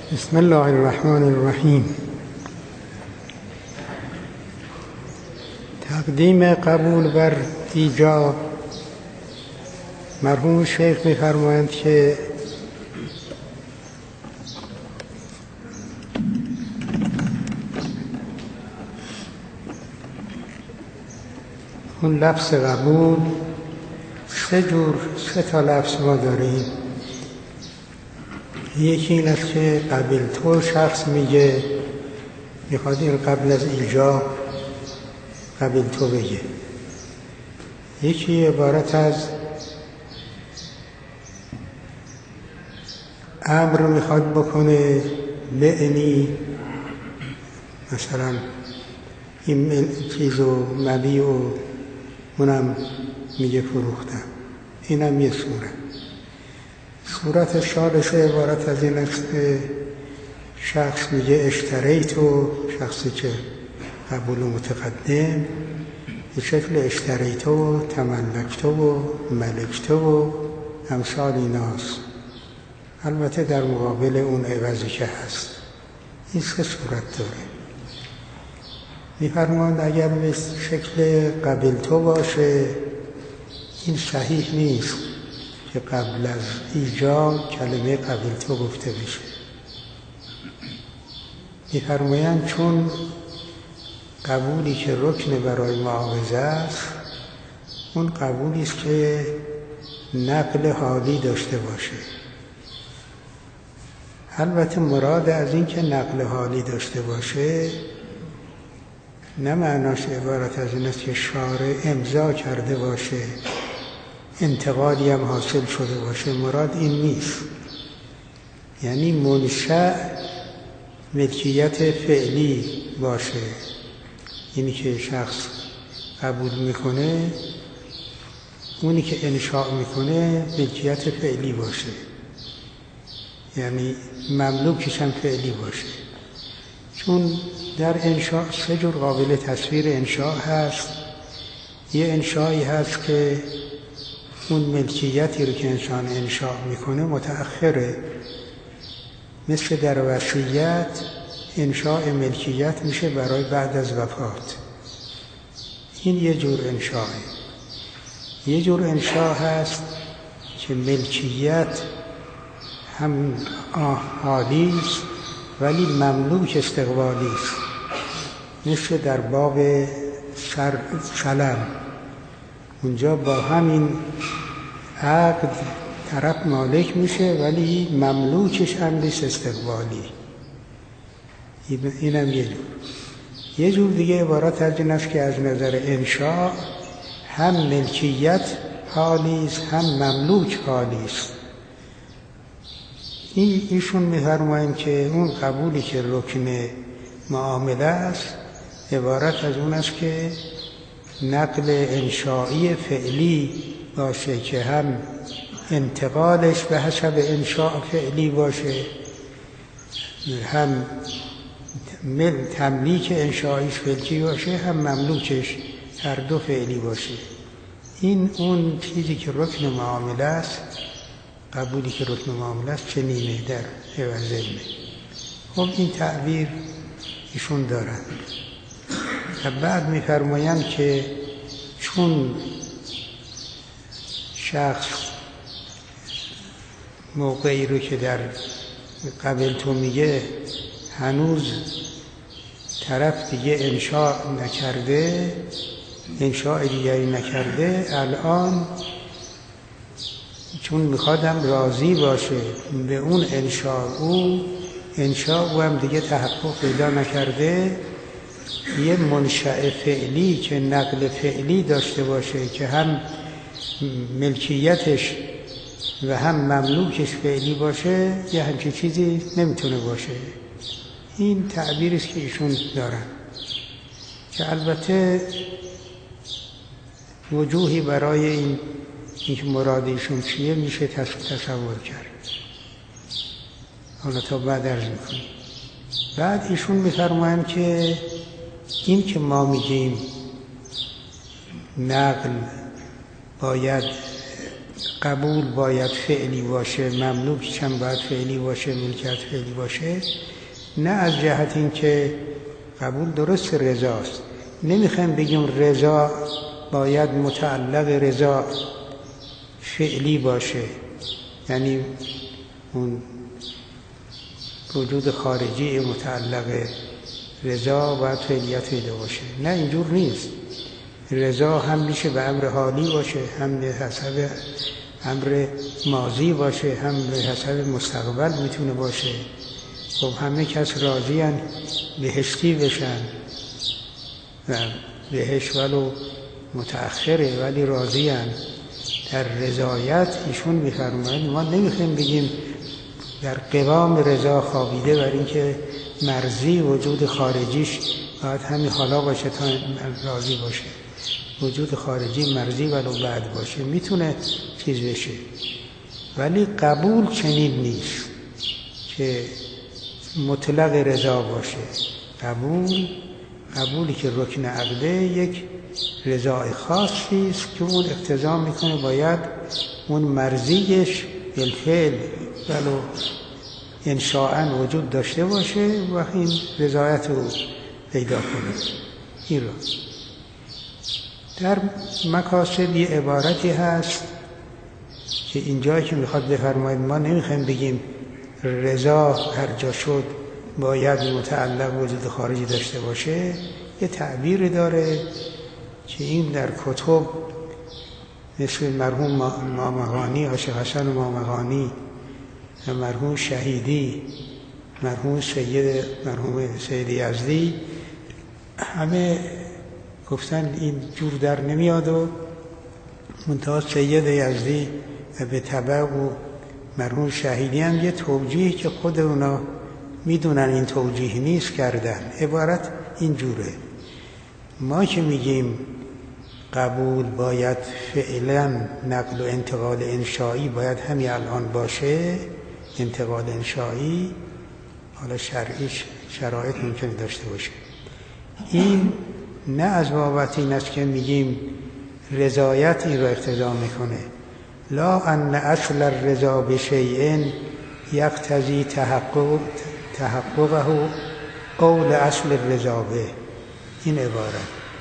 بسم الله الرحمن الرحیم. تقدیم قبول بر ایجاب. مرحوم شیخ می‌فرمایند که اون لفظ قبول سه تا لفظ ما داریم. یکی این است که قبل تو شخص میگه، میخواد این قبل از ایجاب قبل تو بگه. یکی عبارت از امر میخواد بکنه، بعنی مثلا این چیزو مبیع و اونم میگه فروختم. اینم یه صورت شالش عبارت از این است که شخص میگه اشتریتو، شخصی که قبول متقدم به شکل اشتریتو، تملکتو و ملکتو و امثال ایناست. البته در مقابل اون عوضی که هست. این سه صورت داره. می‌فرمایند اگر به شکل قبل تو باشه این صحیح نیست که قبل از ایجاب کلمه قبل تو گفته بشه. می‌فرمایند چون قبولی که رکن برای معاوضه است اون قبولی است که نقل حالی داشته باشه. البته مراد از این که نقل حالی داشته باشه نه معناش عبارت از این است که شارع امضا کرده باشه، انتقادی هم حاصل شده باشه. مراد این نیست. یعنی منشأ ملکیت فعلی باشه. اینی که شخص قبول میکنه، اونی که انشاء میکنه ملکیت فعلی باشه، یعنی مملوکش هم فعلی باشه. چون در انشاء سه جور قابل تصویر انشاء هست. یه انشایی هست که اون ملکیتی رو که انسان انشاء میکنه متأخره، مثل در وصیت انشاء ملکیت میشه برای بعد از وفات. این یه جور انشاءه. یه جور انشاء هست که ملکیت هم حالی است ولی مملوک استقبالی است، مثل در باب سلم. اونجا با همین عقد طرف مالک میشه ولی مملوکش امریست استقبالی. اینم یه جور. یه جور دیگه عبارت از این است که از نظر انشاء هم ملکیت حالی است هم مملوک حالی است. ایشون می‌فرمایند که اون قبولی که رکن معامله است عبارت از اون است که نقل انشائی فعلی باشه که هم انتقالش به حسب انشاء فعلی باشه، هم تملیک انشاءیش فعلی باشه، هم مملوکش هر دو فعلی باشه. این اون چیزی که رکن معامله است، قبولی که رکن معامله است چنینه در عوض علمه. خب این تعبیر ایشون دارن. و بعد می‌فرمایند که چون شخص موقعی رو که در قبل تو میگه هنوز طرف دیگه انشاء نکرده، انشاء دیگری نکرده، الان چون میخوادم راضی باشه به اون انشاء او هم دیگه تحقق پیدا نکرده، یه منشأ فعلی که نقل فعلی داشته باشه که هم ملکیتش و هم مملوکش فعلی باشه، یه همچین چیزی نمیتونه باشه. این تعبیری است که ایشون دارن که البته وجوهی برای این که مراد ایشون چیه میشه تصور کرد. حالا تا بعد عرض میکنیم. بعد ایشون میفرمایند که این که ما میگیم نقل باید قبول باید فعلی باشه، مملوک هم باید فعلی باشه، ملکیت فعلی باشه، نه از جهت این که قبول درست رضاست. نمیخوایم بگیم رضا باید متعلق رضا فعلی باشه، یعنی اون وجود خارجی متعلق رضا باید فعلیت پیدا باشه. نه، اینجور نیست. رضا هم میشه به امر حالی باشه، هم به حسب امر ماضی باشه، هم به حسب مستقبل میتونه باشه. خب همه کس راضی هن بهشتی بشن و بهشت ولو متأخره ولی راضی هن. در رضایت ایشون میفرمایند ما نمیخوایم بگیم در قوام رضا خوابیده بر این که مرضی وجود خارجیش باید همین حالا باشه تا راضی باشه. وجود خارجی مرضی ولو بعد باشه میتونه چیز بشه، ولی قبول چنین نیست که مطلق رضا باشه. قبولی که رکن عقده یک رضای خاصی است که اون اقتضا میکنه باید اون مرضیش بالفعل ولو انشاءً وجود داشته باشه و این رضایت رو پیدا کنه. این رو در مکاسب یه عبارتی هست که اینجایی که میخواد بفرمایید ما نمیخوایم بگیم رضا هر جا شد باید متعلق وجود خارجی داشته باشه. یه تعبیری داره که این در کتب مثل مرحوم مامغانی، عاشق حسن مامغانی، مرحوم شهیدی، مرحوم سید یزدی، همه گفتن این جور در نمیاد و منتها سید یزدی به تبع و مرحوم شهیدی هم یه توجیه که خود اونا میدونن این توجیه نیست کردن. عبارت این جوره: ما که میگیم قبول باید فعلا نقل و انتقال انشایی باید همین الان باشه، انتقال انشایی حالا شرعیش شرایط ممکنه داشته باشه. این نه از بابت این است که میگیم رضایت این را اقتضا میکنه. لا ان اصل الرضا بشیء یقتضی تحققه قول اصل الرضا به. این عبارت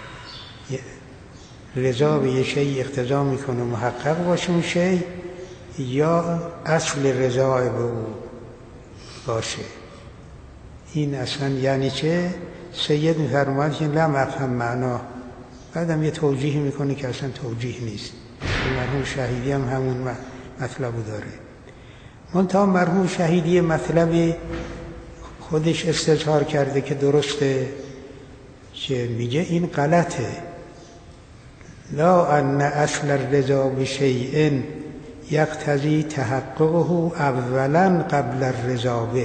رضا به یه شیء اقتضا میکنه محقق باشه اون شیء، یا اصل رضا به او باشه. این اصلا یعنی چه؟ سید میفرماید که لم افهم معنا، بعدم یه توجیه میکنه که اصلا توجیه نیست. مرحوم شهیدی هم همون مطلبو داره. منتها مرحوم شهیدی مطلب خودش استظهار کرده که درسته، که میگه این غلطه. لا ان اصل الرضا بشیء یقتضی تحققه اولا قبل الرضا به.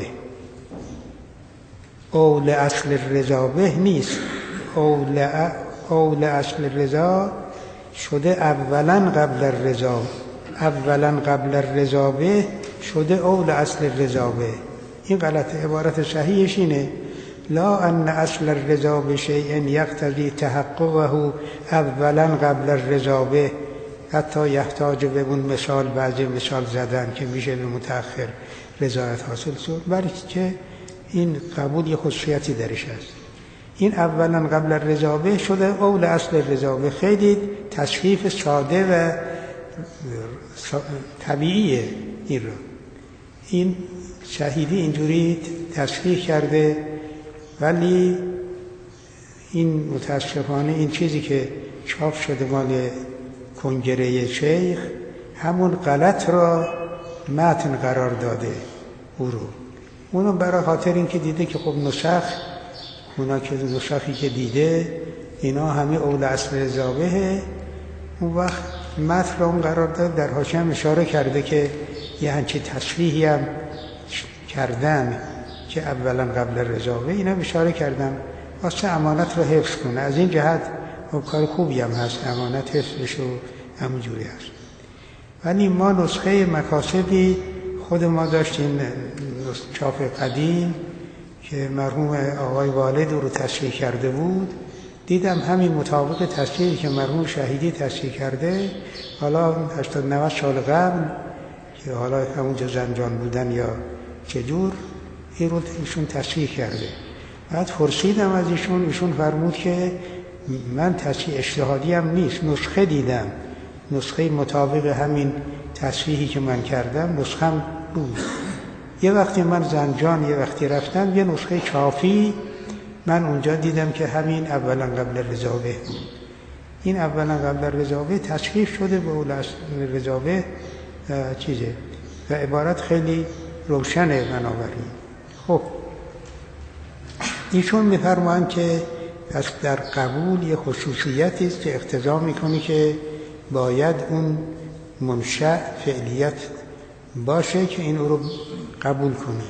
قول اصل الرضا به نیست، قول اصل الرضا شده اولا قبل الرضا، اولا قبل الرضا به شده قول اصل الرضا به. این غلط. عبارت صحیحش اینه: لا ان اصل الرضا بشیء یقتضی تحققه اولا قبل الرضا به. حتی یحتاج به اون مثال، بعضی مثال زدن که میشه به متأخر رضایت حاصل شد، برای که این قبول یه خصوصیتی درش هست. این اولا قبل الرضا به شده قول اصل الرضا به. خیلی تصحیف ساده و طبیعیه این رو. این شهیدی اینجوری تصحیح کرده، ولی این متاسفانه این چیزی که چاپ شده مال کنگره شیخ همون غلط را متن قرار داده او رو. اونو برای خاطر این که دیده که خب نسخی که دیده اینا همه اول اصل رضا بهه، اون وقت متن را اون قرار داد. در حاشیه هم اشاره کرده که یه همچین تصریحی هم کردن که اولا قبل رضا به. اینا اشاره کردن واسه امانت رو حفظ کنه. از این جهت کار خوبی هم هست، امانت حفظش و همونجوری هست. ولی ما نسخه مکاسبی خود ما داشتیم، چاپ قدیم که مرحوم آقای والد رو تصحیح کرده بود، دیدم همین مطابق تصحیحی که مرحوم شهیدی تصحیح کرده، حالا 80-90 سال قبل که حالا همونجا زنجان بودن یا چجور، این رو ایشون تصحیح کرده. بعد پرسیدم از ایشون فرمود که من تصحیح اجتهادی هم نیست، نسخه دیدم، نسخه مطابق همین تصحیحی که من کردم نسخم بود. یه وقتی من زنجان یه وقتی رفتم یه نسخه چاپی من اونجا دیدم که همین اولا قبل رضابه بود. این اولا قبل رضابه تصحیح شده به اول رضابه چیزه و عبارت خیلی روشنه. بنابراین خب ایشون میفرمایند که پس در قبول یه خصوصیتی است که اقتضا میکنه که باید اون منشأ فعلیت باشه که این رو قبول کنه.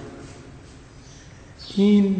این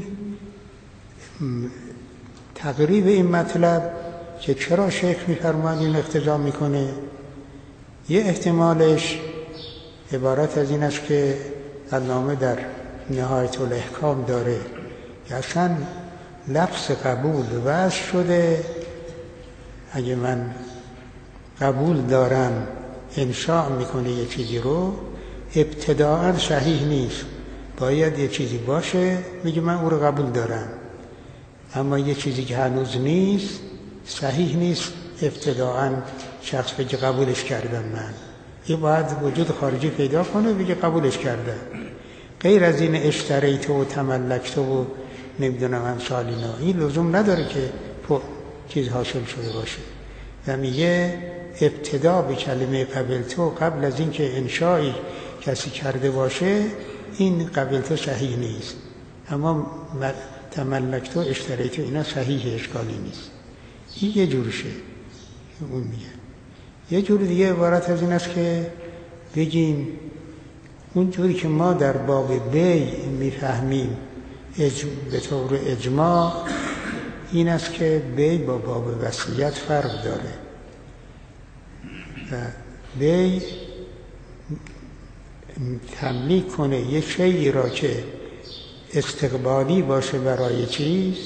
تقریب این مطلب که چرا شیخ میفرماید این اقتضا میکنه، یه احتمالش عبارت از این است که علامه در نهایت الاحکام داره که اصلا لفظ قبول وضع شده، اگه من قبول دارم انشاء میکنه یه چیزی رو، ابتداعا صحیح نیست، باید یه چیزی باشه میگه من او رو قبول دارم، اما یه چیزی که هنوز نیست صحیح نیست ابتداعا شخص بگه قبولش کردم. من این باید وجود خارجی پیدا کنه بگه قبولش کردم. غیر از این اشتریت و تملکت و نمیدونم امثال اینا، این لزوم نداره که چیز حاصل شده باشه. یعنی یه ابتدا به کلمه قبلتو قبل از اینکه انشایی کسی کرده باشه، این قبلتو صحیح نیست، اما تملکتو اشتریتو اینا صحیح، اشکالی نیست. این یه جورشه اون میگه. یه جور دیگه عبارت از این است که بگیم اون جوری که ما در باب بیع میفهمیم به طور اجماع این است که بیع با باب وصیت فرق داره. و بیع تملیک کنه یه شیئی را که استقبالی باشه برای چیز،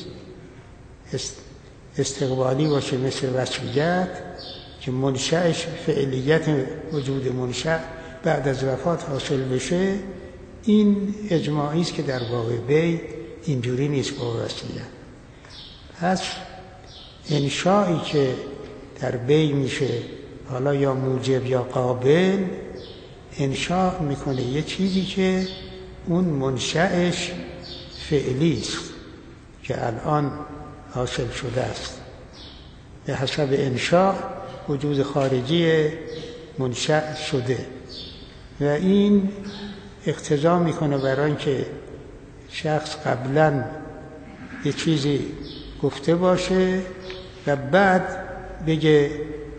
استقبالی باشه مثل وصیت که منشأش فعلیت وجود منشأ بعد از وفات حاصل بشه. این اجماعی است که در باب بیع اینجوری نیست با وصیت. پس انشایی که در بیع میشه، حالا یا موجب یا قابل، انشاء میکنه یه چیزی که اون منشأش فعلی است که الان حاصل شده است. به حسب انشاء وجود خارجی منشأ شده و این اقتضا میکنه برای اینکه شخص قبلا یه چیزی گفته باشه و بعد بگه،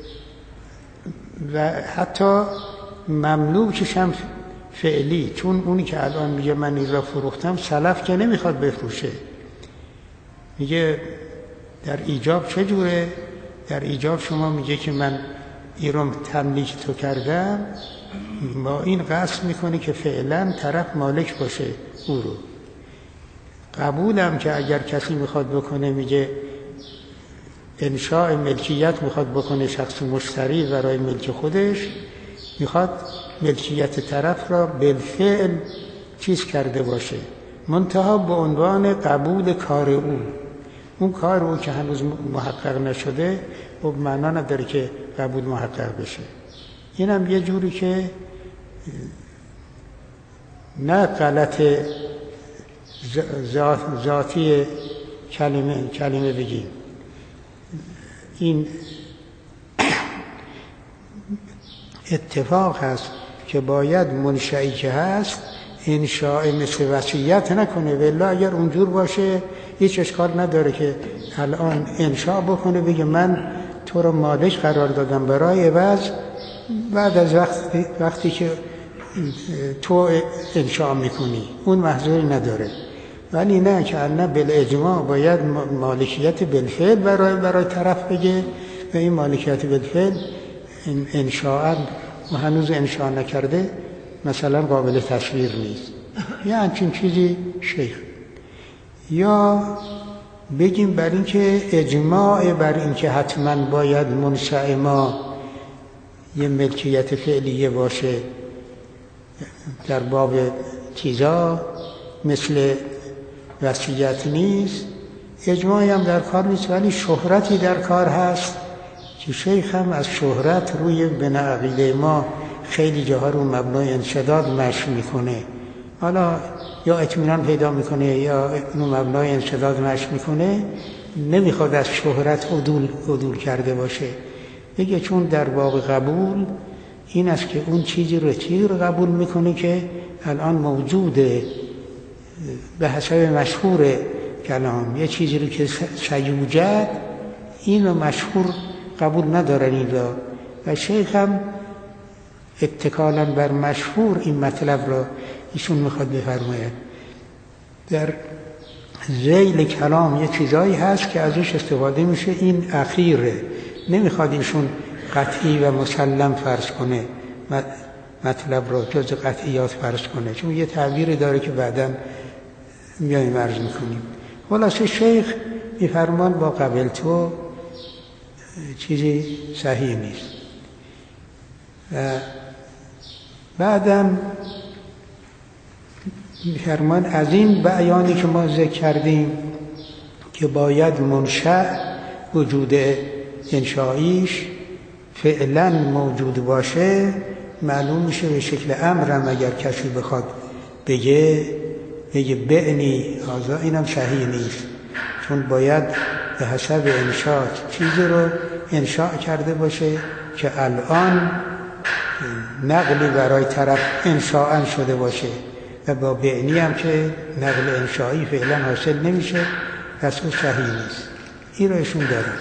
و حتی مملوکش هم فعلی، چون اونی که الان میگه من این را فروختم سلف که نمیخواد بفروشه، میگه در ایجاب چجوره؟ در ایجاب شما میگه که من این رو تملیک تو کردم، با این قصد میکنه که فعلا طرف مالک باشه او رو. قبولم که اگر کسی میخواد بکنه، میگه انشاء ملکیت میخواد بکنه شخص مشتری برای ملک خودش، میخواد ملکیت طرف را بالفعل چیز کرده باشه، منتها به عنوان قبول کار او. اون کار او که هنوز محقق نشده و معنا نداره که قبول محقق بشه. این هم یه جوری که نه غلط ذاتی کلمه بگیم، این اتفاق هست که باید منشئی که هست انشاء مثل وصیت نکنه، ولی اگر اونجور باشه هیچ اشکال نداره که الان انشاء بکنه، بگه من تو رو مالک قرار دادم برای عوض، بعد از وقتی که تو انشاء میکنی اون محظوری نداره. ولی نه که نه بالاجماع باید مالکیت بالفعل برای طرف بگه و این مالکیت بالفعل انشاء و هنوز انشاء نکرده مثلا قابل تصویر نیست. یا همچین چیزی شیخ. یا بگیم بر اینکه اجماع بر اینکه حتما باید منشأ ما یه ملکیت فعلیه باشه در باب چیزا مثل وصیت نیست، اجماعی هم در کار نیست، ولی شهرتی در کار هست که شیخ هم از شهرت روی بنا عقیده ما خیلی جاها رو مبنای انشداد مشی میکنه. حالا یا اطمینان پیدا میکنه یا رو مبنای انشداد مشی میکنه، نمیخواد از شهرت عدول کرده باشه. بگه چون در باب قبول این است که اون چیزی رو قبول میکنه که الان موجوده به حسب مشهور کلام، یه چیزی رو که سیوجد این رو مشهور قبول ندارن اینجا، و شیخ هم اتکالاً بر مشهور این مطلب را ایشون میخواد بفرماید. در ذیل کلام یه چیزایی هست که ازش استفاده میشه، این اخیره، نمیخواد ایشون قطعی و مسلم فرض کنه، مطلب را جز قطعیات فرض کنه، چون یه تعبیر داره که بعداً میایم عرض میکنیم. خلاصه شیخ میفرمان با قبل تو چیزی صحیح نیست. و بعدم میفرمان از این بیانی که ما ذکر کردیم که باید منشأ وجود انشاییش فعلا موجود باشه، معلوم میشه به شکل امرم اگر کسی بخواد بگه بعنی هذا، اینم صحیح نیست، چون باید به حسب انشاء چیزی رو انشاء کرده باشه که الان نقلی برای طرف انشاء شده باشه، و با بعنی هم که نقل انشایی فعلا حاصل نمیشه، پس اون صحیح نیست. این رو ایشون داره.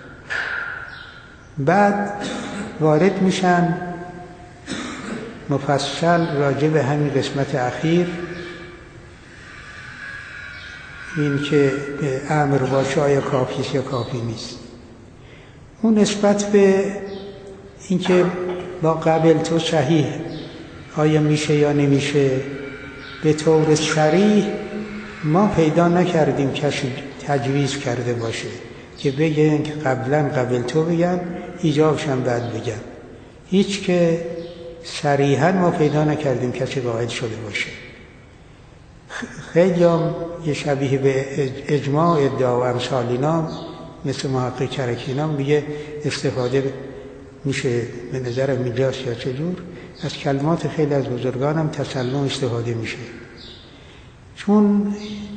بعد وارد میشن مفصل راجع به همین قسمت اخیر، این که امر باشه آیا کافیست یا کافی نیست. اون نسبت به این که با قبل تو صحیح آیا میشه یا نمیشه، به طور صریح ما پیدا نکردیم کسی تجویز کرده باشه که بگن که قبلا قبل تو بگن ایجابشم بعد بگن. هیچ که صریحا ما پیدا نکردیم کسی قائل شده باشه. خیلی هم یه شبیه به اجماع ادعا و امثال اینا مثل محقق کرکینا میگه استفاده میشه به نظر میجاست یا چجور از کلمات خیلی از بزرگان هم تسلم استفاده میشه، چون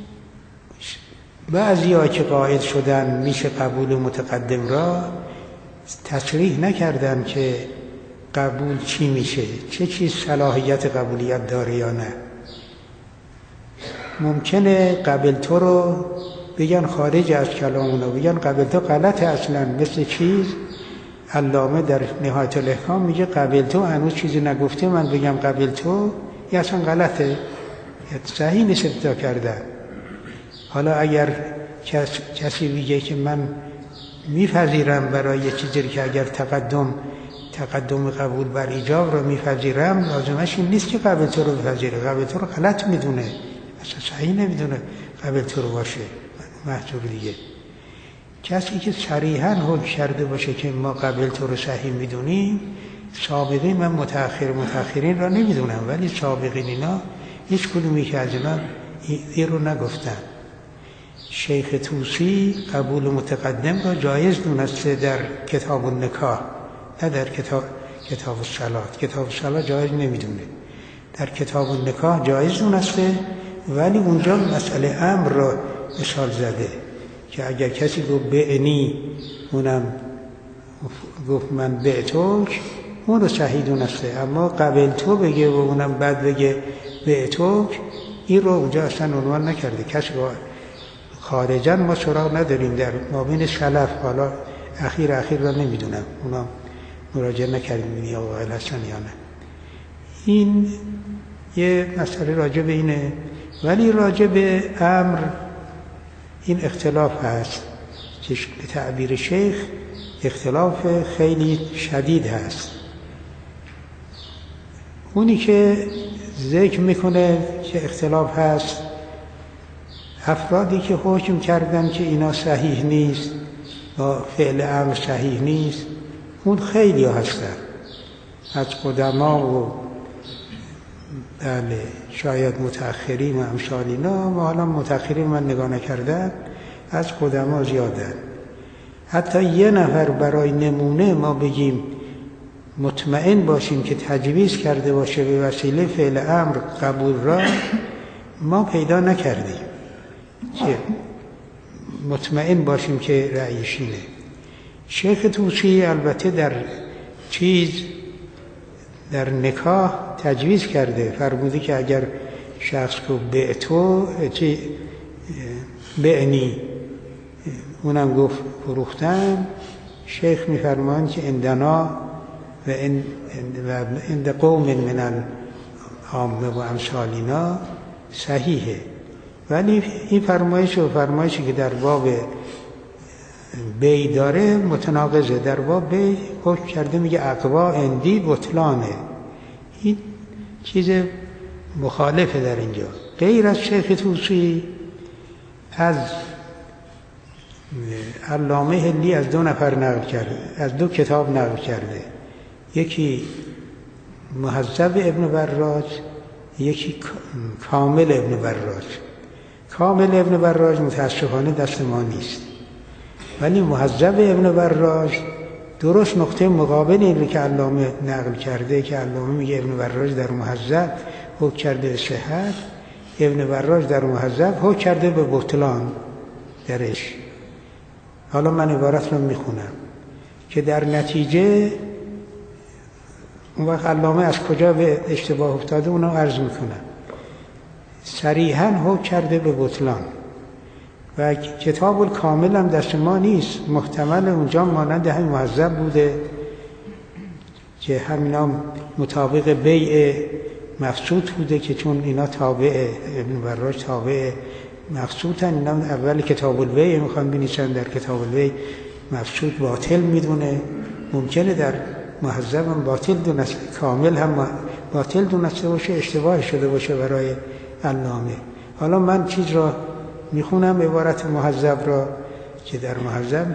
بعضی ها که قائل شدن میشه قبول متقدم را تصریح نکردن که قبول چی میشه، چه چیز صلاحیت قبولیت داره یا نه. ممکنه قبل تو رو بگن خارج از کلامونو، بگن قبل تو غلطه اصلا، مثل چیز علامه در نهایت الاحکام میگه قبل تو هنوز چیزی نگفته من بگم قبل تو، یا اصلا غلطه، صحیح نیست ابتدا کردن. حالا اگر کسی بگه که من میپذیرم برای یه چیزی که اگر تقدم قبول بر ایجاب رو میپذیرم، لازمش این نیست که قبل تو رو بپذیره، قبل تو رو غلط میدونه، اصلا صحیح نمیدونه قبل تو رو باشه محجور دیگه. کسی که صریحاً حکم کرده باشه که ما قبل تو رو صحیح میدونیم، سابقین من متأخرین را نمیدونم، ولی سابقین اینا هیچ کدومی که از اینا این رو نگفتن. شیخ طوسی قبول متقدم را جایز دونسته در کتاب النکاح، نه در کتاب الصلات. کتاب الصلات جایز نمیدونه، در کتاب النکاح جایز دونسته، ولی اونجا مسئله امر را مثال زده که اگر کسی گفت بعنی، اونم گفت من بعتوک، اون رو صحیح دونسته، اما قبل تو بگه و اونم بعد بگه بعتوک، این رو اونجا اصلا عنوان نکرده. کسی خارجا ما سراغ نداریم، در مابین سلف، حالا اخیر را نمیدونم، اونا مراجعه نکردیم یا قائل هستن یا نه. این یه مسئله راجع به اینه، ولی راجع به امر این اختلاف هست که به تعبیر شیخ اختلاف خیلی شدید هست. اونی که ذکر میکنه که اختلاف هست افرادی که حکم کردن که اینا صحیح نیست و فعل امر صحیح نیست، اون خیلی هستن از قدما و بله شاید متأخرین و امثال اینا، و حالا متأخرین من نگاه نکردم، از قدما زیادن. حتی یه نفر برای نمونه ما بگیم مطمئن باشیم که تجویز کرده باشه به وسیله فعل امر قبول را ما پیدا نکردیم که مطمئن باشیم که رأیش اینه. شیخ طوسی البته در نکاح تجویز کرده، فرموده که اگر شخص کو بعتو بعنی، اونم گفت فروختن، شیخ میفرمان که عندنا و عند قوم من العامه و امثالینا صحیحه. ولی این فرمایشی که در باب بی داره متناقضه. در باب بی حکم کرده میگه اقوا عندی بطلانه، این چیز مخالفه در اینجا. غیر از شیخ طوسی از علامه هلی از 2 نفر نقل کرده، از 2 کتاب نقل کرده، یکی مهذب ابن وراج، یکی کامل ابن وراج. کامل ابن وراج متاسفانه دست ما نیست، ولی مهذب ابن وراج درست نقطه مقابل این که علامه نقل کرده، که علامه میگه ابن وراج در مهذب حکم کرده به صحت، ابن وراج در مهذب حکم کرده به بطلان درش. حالا من عبارت رو میخونم که در نتیجه اون وقت علامه از کجا به اشتباه افتاده اونو عرض میکنم. صریحاً حکم کرده به بطلان و کتاب الکامل هم دست ما نیست، محتمل اونجا مانند همین مهذب بوده که همینا مطابق بیع مقصود بوده، که چون اینا تابع ابن وراج تابع مقصودن، اینا اول کتاب البیع میخوان بنویسن، در کتاب البیع مقصود باطل میدونه، ممکنه در مهذب هم باطل دونسته، کامل هم باطل دونسته باشه، اشتباه شده باشه برای علامه. حالا من چیز را میخونم، عبارت مهذب را، که در مهذب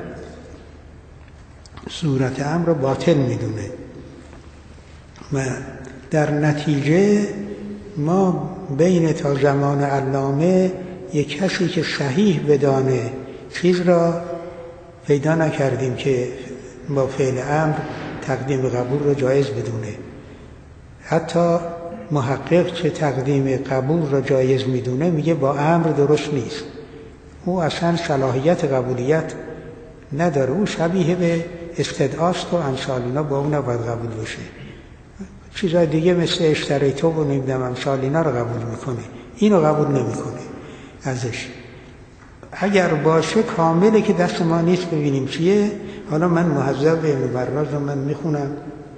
صورت امر را باطل میدونه و در نتیجه ما بین تا زمان علامه یک کسی که صحیح بدانه چیز را پیدا نکردیم که با فعل امر تقدیم قبول را جایز بدونه. حتی محقق که تقدیم قبول را جایز میدونه میگه با امر درست نیست، او اصلا صلاحیت قبولیت نداره، او شبیه به استدعاست و امثالینا، با اون نباید قبول بشه. چیزای دیگه مثل اشتریتو و نمیدونم امثالینا رو قبول میکنه، اینو قبول نمیکنه ازش. اگر باشه کامله که دست ما نیست ببینیم چیه. حالا من مهذب ابن وراج رو من میخونم.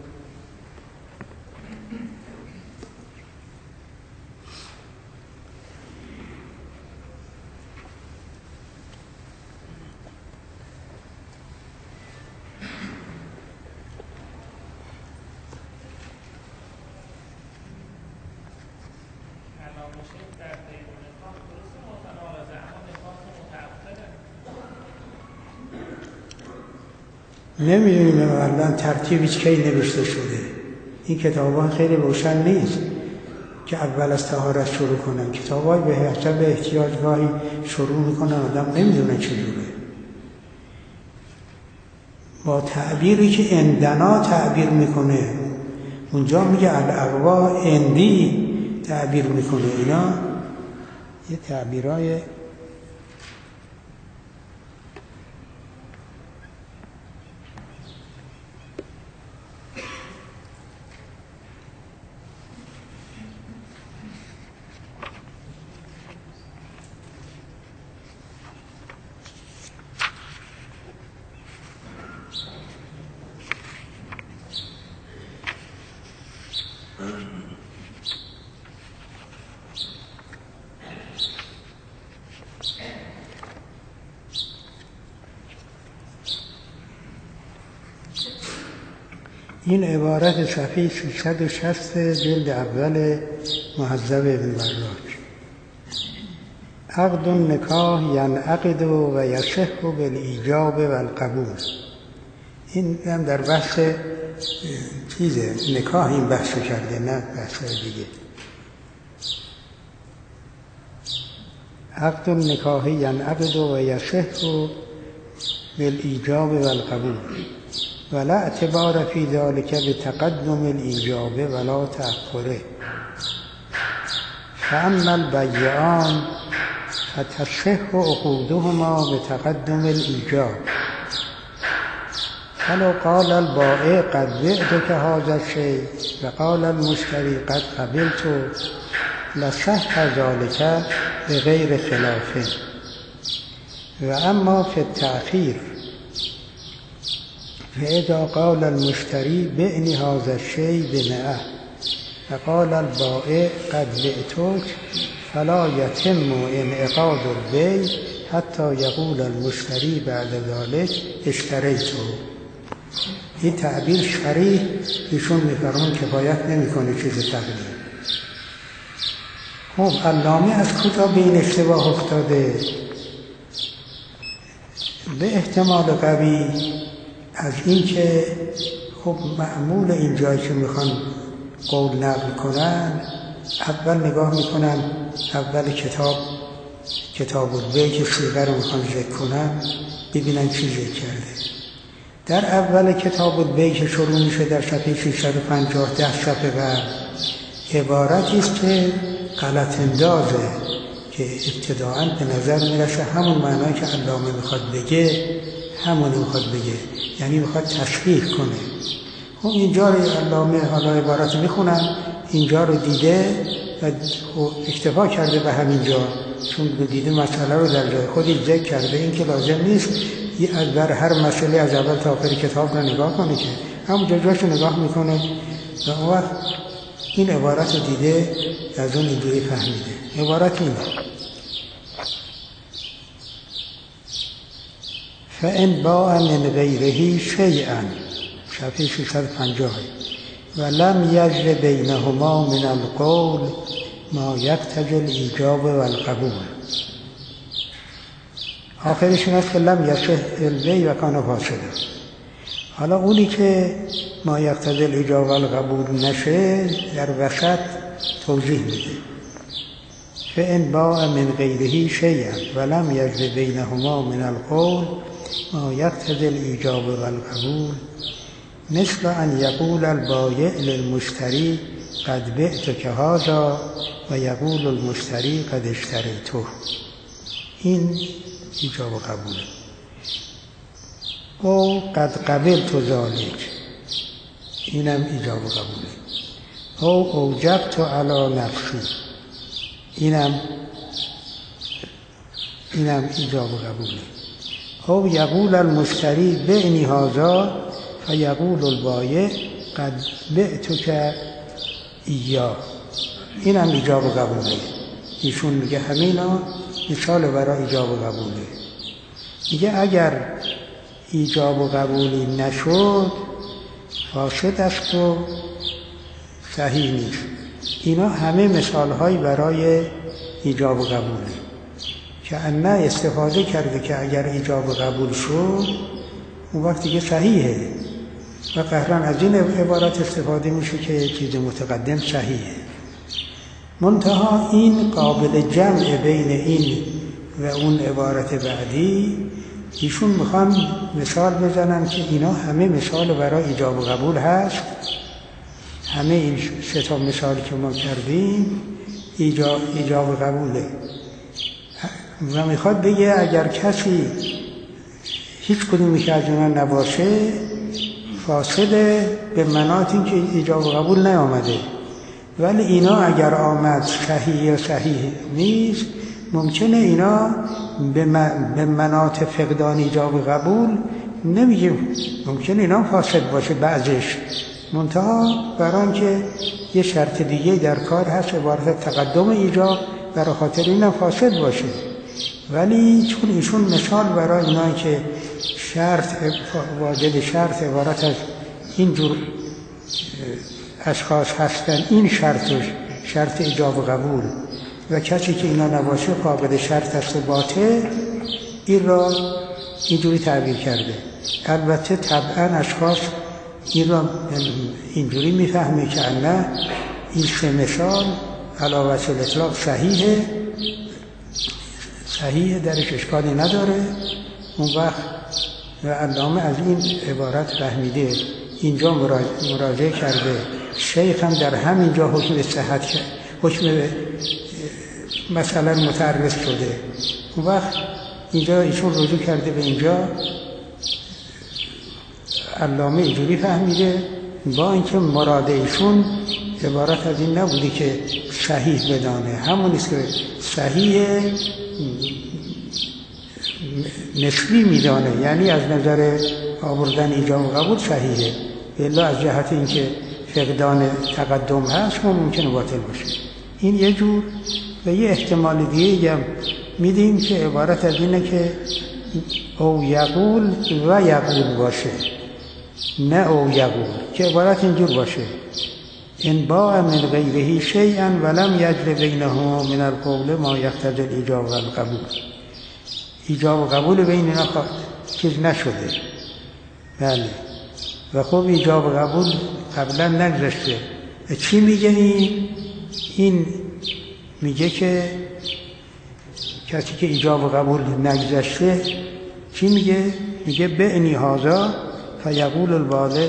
نمیدونیم الان ترتیبش کی نوشته شده. این کتابان خیلی روشن نیست که اول از طهارت شروع کنن. کتابای به حسب احتیاج گاهی شروع میکنن، آدم نمیدونه چجوره. با تعبیری که عندنا تعبیر میکنه، اونجا میگه الاقوا عندی تعبیر میکنه. اینا یه تعبیرای این عبارت صفحه 360 جلد اول مهذب ابن وراج. عقد النکاح ینعقد و یصح بالایجاب و القبول. این هم در بحث نکاح این بحث کرده، نه بحث دیگه. عقد النکاح ینعقد و یصح بالایجاب و القبول ولا اعتبار فی ذلک بتقدم الایجاب ولا تأخره. فاما البیعان فتصح عقودهما بتقدم الایجاب. فلو قال البائع قد بعتك هذا الشيء وقال المشتري قد قبلت لصح ذلك بغیر خلاف. و اما فی التأخیر فاذا قال المشتري بعنی هذا الشيء بمئة وقال البائع قد بعتك فلا يتم انعقاد البيع حتى يقول المشتري بعد ذلك اشتريته. این تعبیر شریح ایشون میفرمون کفایت نمیکنه چیز تقدیم. خب علامه از کجا به این اشتباه افتاده؟ به احتمال قوی از این که خب معمول این جایی که میخوان قول نقل کنن، اول نگاه میکنن اول کتاب البیع که صیغه رو میخوان ذکر کنن ببینن چی ذکر کرده. در اول کتاب البیع که شروع میشه در صفحه 650 10 صفحه قبل عبارتی است که غلط اندازه که ابتداعاً به نظر میرسه همون معنایی که علامه میخواد بگه همون میخواد بگه، یعنی میخواد تصحیح کنه. خب اینجا رو علامه حالا عبارت میخونن، اینجا رو دیده و اکتفا کرده به همینجا، چون دیده مسئله رو در جای خودی ذکر کرده. این که لازم نیست بر هر مسئله از اول تا آخر کتاب رو نگاه کنه، که همون جاش نگاه میکنه و اون وقت این عبارت رو دیده از اون اینجوری فهمیده. عبارت اینه: فَإِنْ بَاعَ مِنْ غَيْرِهِ شَيْئًا، صفحه 650 و لم یجر بینهما من القول ما یقتضی الایجاب و القبول. آخرش این است که لم یصح البیع و کان فاسدا. حالا اونی که ما یقتضی الایجاب و القبول نشه در وسط توضیح میده: فإن باع من غیره شیئا و لم یجر بینهما من القول ما یقتضی الایجاب و القبول مثل ان یقول البایع للمشتری قد بعتک هذا و یقول المشتری قد اشتریته. این ایجاب و قبوله. او قد قبلت ذلك، اینم ایجاب و قبوله. او اوجبت علی نفسی، اینم ایجاب و قبوله. او یقول المشتری بعنی هذا فیقول البایع قد بعتک ایاه، اینم ایجاب و قبوله. ایشون میگه همینا مثال برای ایجاب و قبوله. میگه اگر ایجاب و قبولی نشد فاسد است و صحیح نیست. اینا همه مثالهایی برای ایجاب و قبوله که انه استفاده کرده که اگر ایجاب و قبول شد اون وقت دیگه صحیحه و قهرن از این عبارت استفاده میشه که چیز متقدم صحیحه. منتها این قابل جمع بین این و اون عبارت بعدی. ایشون میخوان مثال بزنن که اینا همه مثال برای ایجاب و قبول هست. همه این سه تا مثالی که ما کردیم ایجاب و قبوله. و میخواد بگه اگر کسی هیچ کدومی که از اونا نباشه فاسده، به مناط این که ایجاب و قبول نیامده. ولی اینا اگر آمد صحیح یا صحیح نیست، ممکنه اینا به مناط فقدان ایجاب و قبول نمیگیم، ممکنه اینا فاسد باشه بعضش. منتها برای که یه شرط دیگه در کار هست، عبارت تقدم ایجاب، برای خاطر اینا فاسد باشه. ولی چون ایشون مثال برای اینایی که شرط واجد شرط عبارت از اینجور اشخاص هستن، این شرط ایجاب و قبول و کسی که اینا نباشه فاقد شرط است و باطل، این را اینجوری تعبیر کرده. البته طبعا اشخاص این را اینجوری میفهمه که نه، این سه مثال علی وجه الاطلاق صحیحه، درش اشکالی نداره. اون وقت و علامه از این عبارت فهمیده، اینجا مراجعه کرده، شیخ هم در همینجا حکم صحت کرد، حکم مثلا متعرض شده. اون وقت اینجا ایشون رجوع کرده به اینجا، علامه اینجوری فهمیده، با اینکه مراد ایشون عبارت از این نبوده که صحیح بدانه، همونیست که صحیح نسبی میدانه، یعنی از نظر آوردن ایجاب و قبول صحیحه، الا از جهت اینکه فقدان تقدم هست ممکنه باطل باشه. این یه جور. و یه احتمال دیگه هم میدیم که عبارت از اینه که او یقول و یقول باشه، نه او یقول، که عبارت اینجور باشه ان باع من غیره شیئا ولم یجر بینه من القول ما یقتضی الایجاب و القبول. ایجاب و قبول بین اینا چیز نشده. بله. و خب ایجاب و قبول قبلا نگذشته. چی میگه این میگه که کسی که ایجاب و قبول نگذشته چی میگه؟ میگه بعنی هذا فیقول الوالد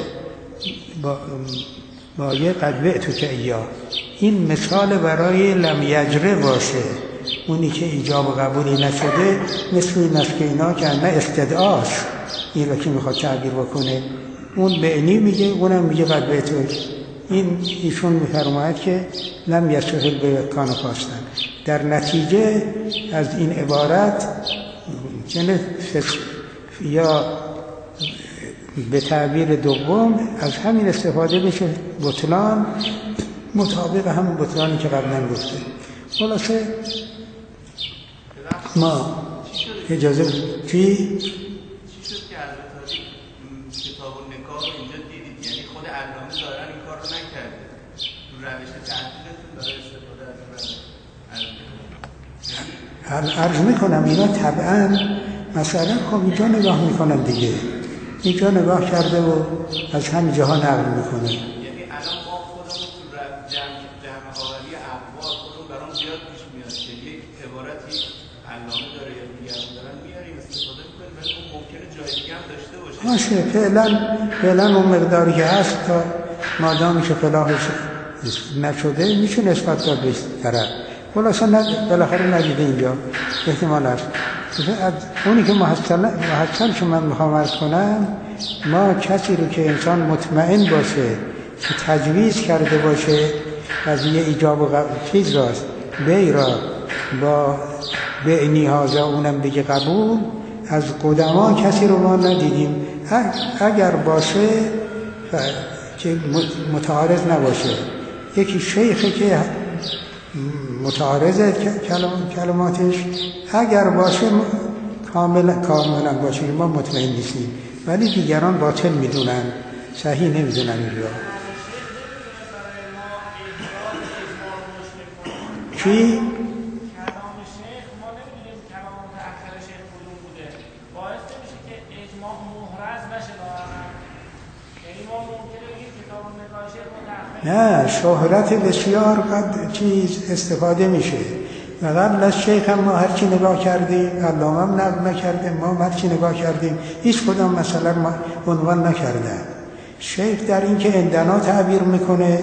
بایه قد بعتو که ایا. این مثال برای لم یجره باشه، اونی که ایجاب و قبولی نشده، مثل این است که اینا که نه استدعاست، این رو که میخواد تعبیر بکنه، اون بعنی میگه، اونم میگه قد بعتو. این ایشون میفرماید که لم یستقل به کان خواستن. در نتیجه از این عبارت یعنی یا به تعبیر دوم از همین استفاده بشه بطلان، مطابق همون بطلانی که قبلا گفته. خلاصه ما اجازه چی؟ چی شد که البته کتاب النکاح رو اینجا دیدید؟ یعنی خود علامه ظاهرا این کار رو نکرده، تو روش تحقیقتون داره استفاده از عرض میکنم اینا طبعا مثلا خب اینجا نگاه میکنن دیگه، اینجا نگاه کرده و از همین جاها نقل میکنه. یعنی الان ما خودمون تو جمع آوری اقوال خودمون برام زیاد پیش میاد که یک عبارتی علامه داره یا دیگران دارن میاریم استفاده میکنیم، ولی اون ممکنه جای دیگه هم داشته باشه. باشه، فعلا اون مقداری که هست تا مادامی که خلافش نشده میشه نسبت داد به طرف. خلاصه بالاخره ندیده اینجا احتمال هست. اونی که محصل که من میخوام عرض کنم، ما کسی رو که انسان مطمئن باشه که تجویز کرده باشه قضیه ایجاب و چیز راست بی را با بعنی هذا اونم بگه قبول، از قدما کسی رو ما ندیدیم. اگر باشه که متعارض نباشه، یکی شیخه که متعارضه کلماتش، اگر باشه کاملا باشه ما مطمئن نیستیم، ولی دیگران باطل میدونن، صحیح نمیدونن اینجا. چی؟ نه، شهرت بسیار قد چیز استفاده میشه و قبل از شیخ هم ما هرچی نگاه کردیم، علامه هم نقل نکرده، ما هرچی نگاه کردیم هیچ کدام مثلا عنوان نکردن. شیخ در این که عندنا تعبیر میکنه،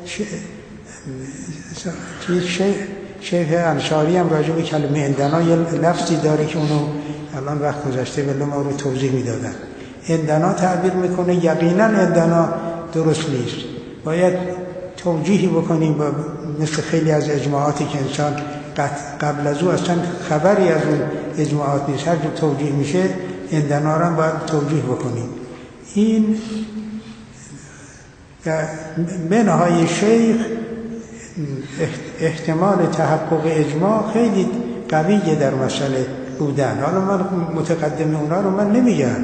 شیخ انصاری هم راجع به کلمه عندنا یه لفظی داره که اونو الان وقت گذشته ولی ما رو توضیح میدادن. عندنا تعبیر میکنه، یقینا عندنا درست نیست، باید توجیهی بکنیم با مثل خیلی از اجماعاتی که انسان قبل از او اصلا خبری از اون اجماعات نیست، هر جا توجیه میشه عندنا را باید توجیه بکنیم. این منهای شیخ احتمال تحقق اجماع خیلی قویه در مسئله بودن. حالا من متقدم اونا رو من نمیگم،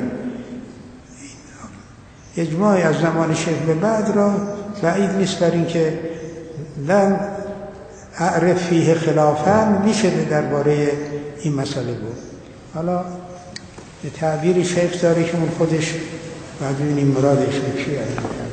اجماع از زمان شیخ به بعد را بعید نیست بر این که اعرف فیه خلافا میشه درباره این مسئله بود. حالا به تعبیر شیخ داره که اون خودش باید ببینیم مرادش چیه.